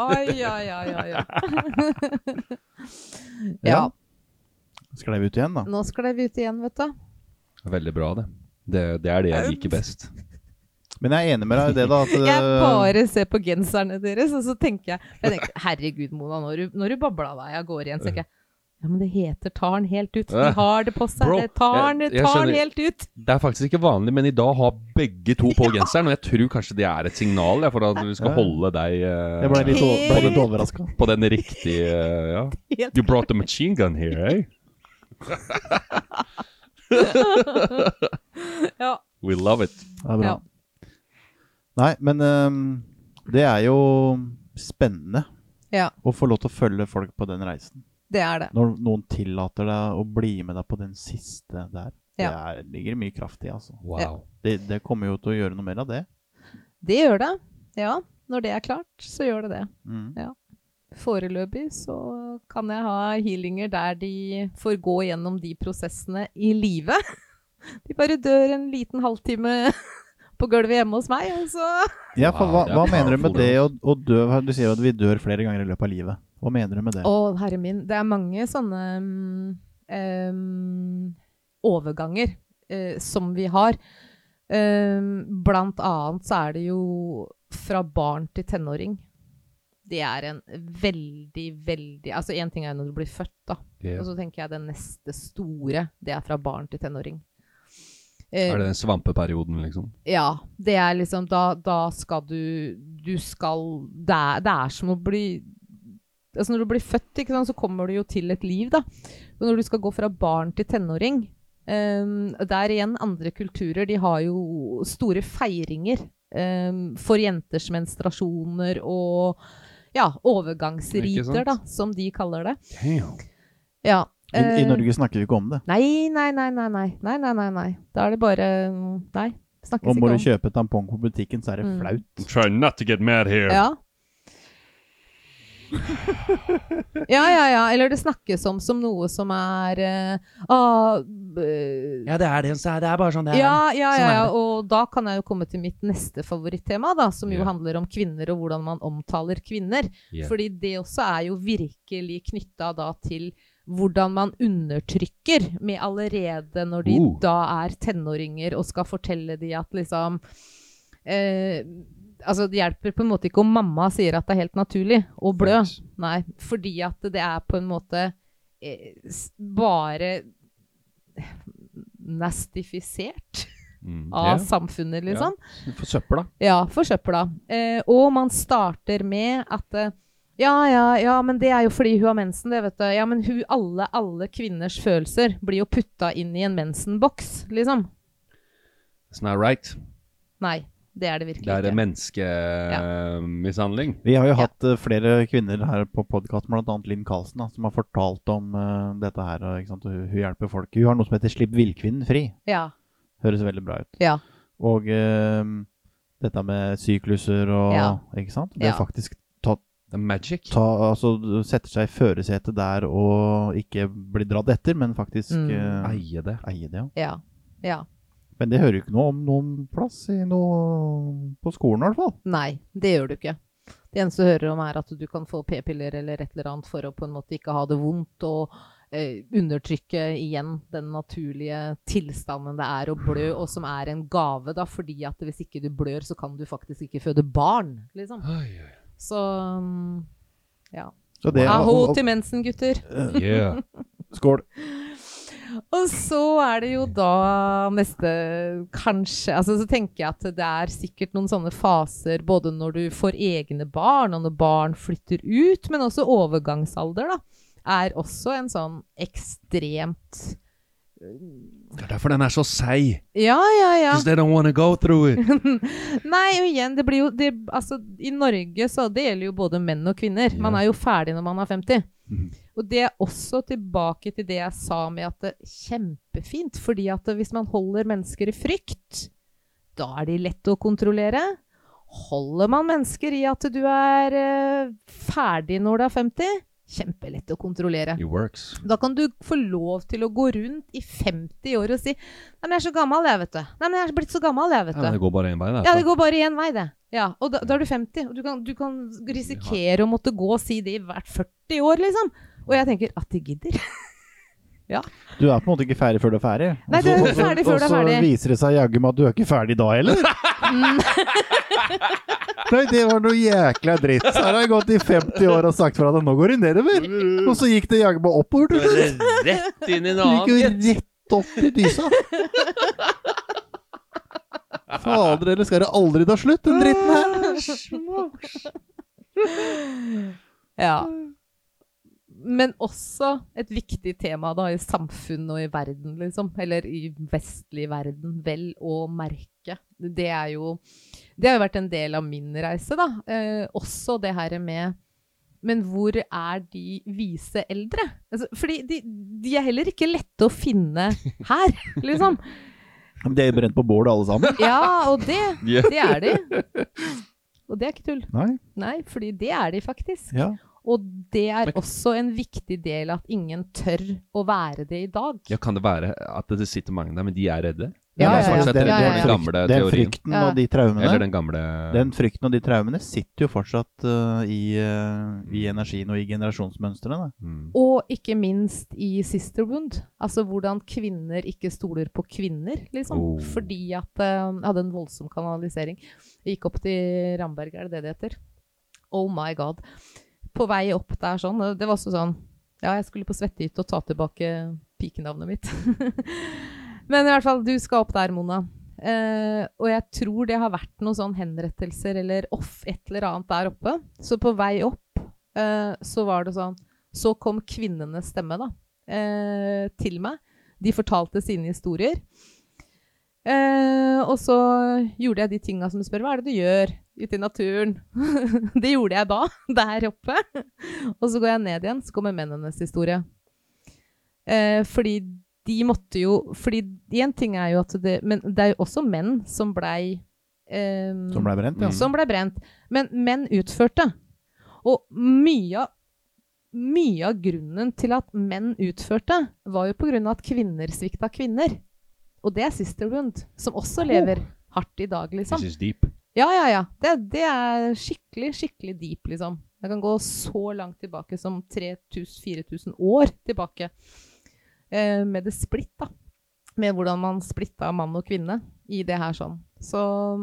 Ja. Sklei vi ut igjen, da. Nå sklei vi ut igjen, vet du. Veldig bra det. Det det jeg liker best. Men jeg enig med deg i det, da. At, Jeg bare ser på genserne deres, og så tenker jeg herregud, Mona, når du babla deg av gårde igjen, så tenker jeg, ja, men det heter tar den helt ut. De har det på seg. Bro, Det tar den helt ut. Det faktisk ikke vanlig, men i dag har begge to på genseren, og jeg tror kanskje det et signal for at du skal holde deg jeg ble litt overrasket. På den riktige, ja. You brought the machine gun here, eh? Ja. We love it. Det bra. Ja. Nei, men det jo spennende Ja, å få lov til å følge folk på den reisen. det det. Når noen tillater deg å bli med deg på den siste der. Ja. Det ligger mye kraft i, altså. Wow. Det kommer jo til å gjøre noe mer av det. Det gjør det. Ja, når det klart, så gjør det det. Mm. Ja. Foreløpig så kan jeg ha healinger der de får gå gjennom de prosessene i livet. De bare dør en liten halvtime på gulvet hjemme hos meg, og så... Ja, for Wow, hva det mener du med det powerful, å dø? Du sier at vi dør flere ganger i løpet av livet. Hva mener du med det? Å, herre min, det mange sånne overganger som vi har. Blant annet så det jo fra barn til tenåring. Det en veldig... Altså, en ting når du blir født, da. Yeah. Og så tenker jeg det neste store, det fra barn til tenåring. Det den svampeperioden, liksom? Ja, det liksom, da skal du skal, det som å bli, altså når du blir født, ikke sant, så kommer du jo til et liv da, og når du skal gå fra barn til tenåring, der igjen andre kulturer, de har jo store feiringer for jenters menstruasjoner og ja, overgangsriter da, som de kaller det. Damn. Ja. I Norge snakker vi ikke om det. Nei. Da det bare, nei, snakkes Og ikke må om. du kjøpe tampong på butikken, så det flaut. Try not to get mad here. Ja. Ja, eller det snakkes om som noe som Ja, det så det bare sånn det Ja, og da kan jeg jo komme til mitt neste favorittema da, som jo handler om kvinner og hvordan man omtaler kvinner. Yeah. Fordi det også jo virkelig knyttet da til hvordan man undertrykker med allerede når de da tenåringer og skal fortelle de at liksom altså det hjelper på en måte ikke om mamma sier at det helt naturlig å blø. Nei, fordi at det på en måte bare nastifisert av samfunnet, liksom. Ja, for søppel da. Ja, for søppel da. Og man starter med at ja, men det jo fordi hun har mensen, det vet du. Ja, men alle kvinners følelser blir jo puttet inn i en mensenboks, liksom. It's not right. Nei, det det virkelig ikke. Det menneskemishandling. Vi har jo hatt flere kvinner her på podcast, blant annet Linn Karlsen, da, som har fortalt om dette her, ikke sant? Hun hjelper folk. Hun har noe som heter Slipp Villkvinnen fri. Ja. Høres veldig bra ut. Ja. Og dette med sykluser og, ikke sant? Det faktisk The magic. Altså setter seg i føresetet der og ikke blir dratt etter, men faktisk eie det. Ja. Men det hører jo ikke noe om noen plass i noe på skolen i hvert fall. Nei, det gjør du ikke. Det eneste du hører om at du kan få p-piller eller et eller annet for å på en måte ikke ha det vondt og undertrykke igjen den naturlige tilstanden det å blø, og som en gave da, fordi at hvis ikke du blør, så kan du faktisk ikke føde barn, liksom. Så, ja. Så det, Aho til mensen, gutter. Yeah. Skål. Og så det jo da neste, kanskje, altså så tenker jeg at det sikkert noen sånne faser, både når du får egne barn, og når barn flytter ut, men også overgangsalder da, også en sånn ekstremt... Det derfor den så seig. Ja. Because they don't want to go through it. Nei, og igjen, det blir jo, altså i Norge så det gjelder jo både menn og kvinner. Man jo ferdig når man 50. Og det også tilbake til det jeg sa med at det kjempefint, fordi at hvis man holder mennesker i frykt, da de lett å kontrollere. Holder man mennesker i at du ferdig når du 50? Kjempelett å kontrollere. It works. Da kan du få lov til å gå rundt i 50 år og si «Nei, men jeg så gammel, jeg vet du. Nei, men jeg blitt så gammel, jeg vet du.» Ja, det går bare en vei, det. Ja, det går bare en vei, det. Ja, og da du 50, og du kan risikere å måtte gå og si det i hvert 40 år, liksom. Og jeg tenker at de gidder. Ja. Du på en måte ikke ferdig før du ferdig. Nei, du ikke ferdig før du ferdig. Og så viser det seg jaggu med at du ikke ferdig da, heller. Nei, det var noe jækla dritt. Så har jeg gått i 50 år og sagt fra deg, nå går det nedover. Og så gikk det jaggu med oppover. Rett inn i en annen. Det gikk jo rett opp i dysa. Fader, eller skal det aldri ta slutt, den dritten her? Ja. Men også et viktig tema da, i samfunn og i verden, liksom. Eller i vestlig verden, vel å merke. Det har jo vært en del av min reise, da. Også det her med, men hvor de vise eldre? Altså, fordi de heller ikke lette å finne her, liksom. De brent på bål alle sammen. Ja, og det de. Og det ikke tull. Nei, fordi det de faktisk. Ja. Og det også en viktig del at ingen tør å være det i dag. Ja, kan det være at det sitter mange der, men de redde? Ja. Den gamle den teorien. Frykten og de traumene. Eller den gamle... Den frykten og de traumene sitter jo fortsatt i energien og i generasjonsmønstrene. Og ikke minst i Sisterwound. Altså hvordan kvinner ikke stoler på kvinner, liksom. Fordi at jeg hadde en voldsom kanalisering. Jeg gikk opp til Ramberg, det heter? Oh my god. På vei opp der sånn, det var også sånn, ja, jeg skulle på Svettehytte og ta tilbake pikenavnet mitt. Men i hvert fall, du skal opp der, Mona. Og jeg tror det har vært noen sånn henrettelser eller et eller annet der oppe. Så på vei opp, så var det sånn, så kom kvinnenes stemme da, til meg. De fortalte sine historier. Og så gjorde jeg de tingene som du spør, hva det du gjør ute i naturen? Det gjorde jeg da, der oppe. Og så går jeg ned igjen, så kommer mennenes historie. Fordi de måtte jo, fordi en ting jo at men det jo også menn som blei som ble brent, ja. Som ble brent. Men menn utførte. Og mye av grunnen til at menn utførte, var jo på grunn av at kvinner svikta kvinner. Og det Sisterwound, som også lever hardt i dag, liksom. This is deep. Ja. Det skikkelig deep, liksom. Jeg kan gå så langt tilbake som 3000-4000 år tilbake. Med det splitt, da. Med hvordan man splitta mann og kvinne i det her sånn. Så...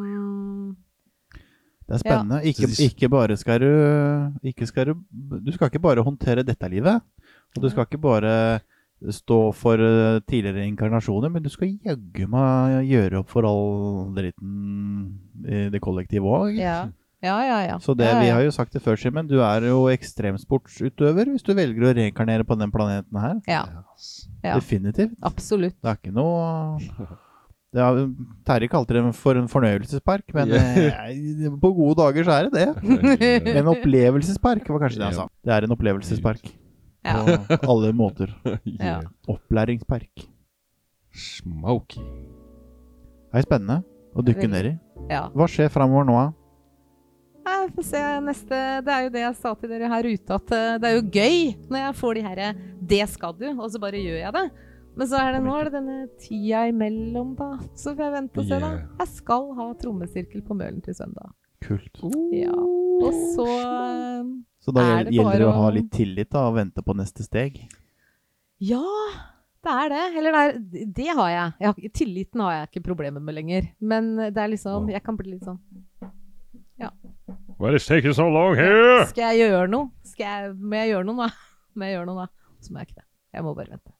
Det spennende. Ja. Ikke bare skal du skal ikke bare håndtere dette livet, og du skal ikke bare stå for tidligere inkarnasjoner, men du skal jaggu meg gjøre opp for all dritten i det kollektive også. Ja. Så det, vi har jo sagt det før, Simen, du jo ekstremsportsutøver hvis du velger å reinkarnere på den planeten her. Ja. Definitivt. Absolutt. Det ikke noe... Terje kalte det for en fornøyelsespark, men på gode dager så det det. En opplevelsespark var kanskje det han sa. Det en opplevelsespark. På alle måter. Opplæringspark. Smoky. Det spennende å dykke ned i. Ja. Hva skjer fremover nå? Jeg får se neste. Det jo det jeg sa til dere her ute, at det jo gøy når jeg får de her, det skal du, og så bare gjør jeg det. Men så det nå denne tida imellom da, så får jeg vente og se da. Jeg skal ha trommesirkel på Mølen til søndag. Kult. Ja, og så da gjelder det å ha litt tillit da, og vente på neste steg? Ja, det det. Eller det har jeg. Tilliten har jeg ikke problemer med lenger. Men det liksom, jeg kan bli litt sånn, ja. Why is it taking so long here? Skal jeg gjøre noe? Må jeg gjøre noe da? Så må jeg ikke det. Jeg må bare vente.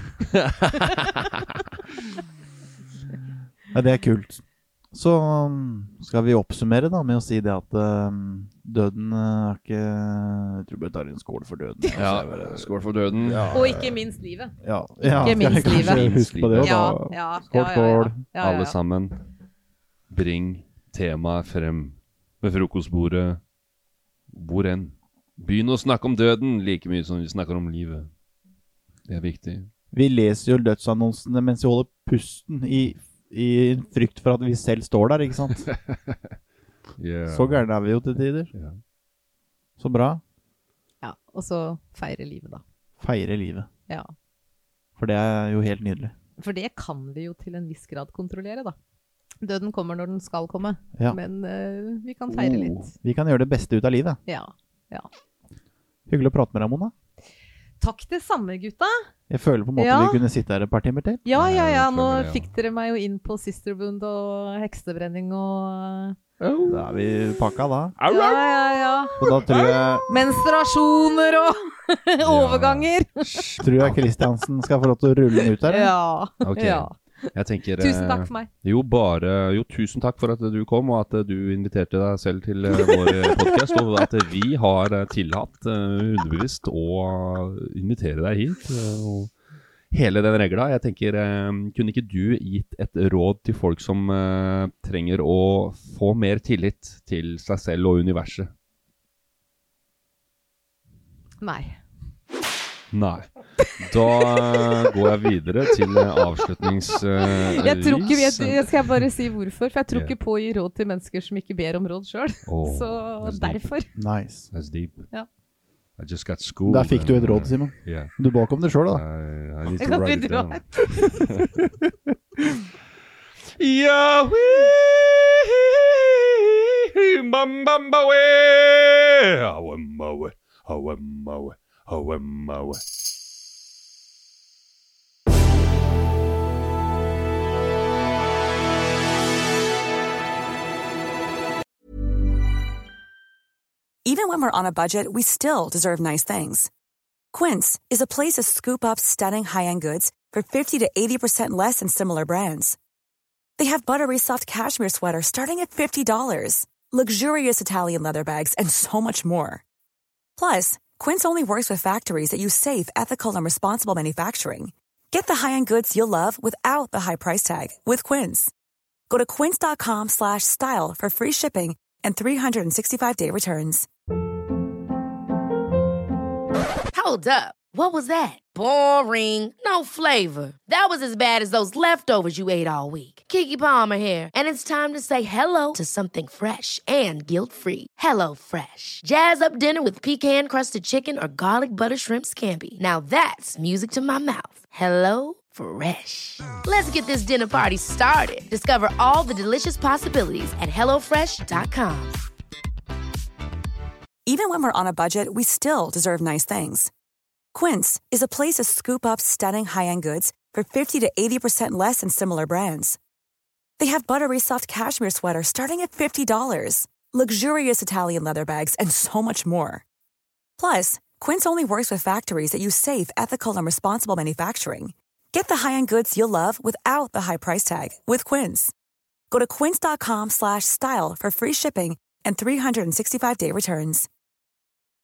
Ja, det kult. Så skal vi oppsummere da med å si det at døden ikke... Jeg tror vi tar en skål for døden. Ja, skål for døden. Ja. Og ikke minst livet. Ja. Ikke minst livet. Husk på det da. Ja. Skål. Alle sammen. Bring temaet frem ved frokostbordet. Hvor enn. Begynn å snakke om døden like mye som vi snakker om livet. Det viktig. Vi leser jo dødsannonsene mens vi holder pusten i frykt for at vi selv står der, ikke sant? Yeah. Så gærne er vi jo til tider. Ja. Så bra. Ja, og så feire livet da. Feire livet. Ja. For det er jo helt nydelig. For det kan vi jo til en viss grad kontrollere da. Døden kommer når den skal komme, Ja. men vi kan feire litt. Vi kan gjøre det beste ut av livet. Ja, ja. Hyggelig å prate med deg, Mona. Takk det samme, gutta. Jeg føler på en måte Ja. vi kunne sitte her et par timer til. Ja, Jeg nå føler det, ja. fikk dere meg jo inn på Sisterbund og heksebrenning og... Da er vi pakka da. Ja. Så da tror jeg, Menstruasjoner og overganger. tror jeg Kristiansen skal få lov til å rulle den ut her. Ja, Ok. ja. Jeg tenker, Tusen takk for meg. Jo, tusen takk for at du kom, og at du inviterte deg selv til vår podcast, og at vi har tillatt underbevisst å invitere deg hit. Og hele den regla. Jeg tenker, kunne ikke du gitt et råd til folk som trenger å få mer tillit til seg selv og universet? Nei. Nei. Da går jeg videre til Jeg tror ikke, jeg skal bare si hvorfor, for jeg tror ikke på å gi råd til mennesker som ikke ber om råd selv. Oh, Så that's deep. derfor. Nice. That's deep. Ja. I just got schooled. Der fikk du et råd, Simon. Yeah. Du ba ikke om det selv, da. I need Jeg to kan write it begynne down. å Yahweh, bamba way, hawamawe, hawamawe, hawamawe. Even when we're on a budget, we still deserve nice things. Quince is a place to scoop up stunning high-end goods for 50 to 80% less than similar brands. They have buttery soft cashmere sweaters starting at $50, luxurious Italian leather bags, and so much more. Plus, Quince only works with factories that use safe, ethical, and responsible manufacturing. Get the high-end goods you'll love without the high price tag with Quince. Go to quince.com/style for free shipping and 365-day returns. Hold up. What was that? Boring. No flavor. That was as bad as those leftovers you ate all week. Keke Palmer here, and it's time to say hello to something fresh and guilt-free. Hello Fresh. Jazz up dinner with pecan-crusted chicken or garlic butter shrimp scampi. Now that's music to my mouth. Hello Fresh. Let's get this dinner party started. Discover all the delicious possibilities at hellofresh.com. Even when we're on a budget, we still deserve nice things. Quince is a place to scoop up stunning high-end goods for 50 to 80% less than similar brands. They have buttery soft cashmere sweaters starting at $50, luxurious Italian leather bags, and so much more. Plus, Quince only works with factories that use safe, ethical, and responsible manufacturing. Get the high-end goods you'll love without the high price tag with Quince. Go to quince.com/style for free shipping and 365-day returns.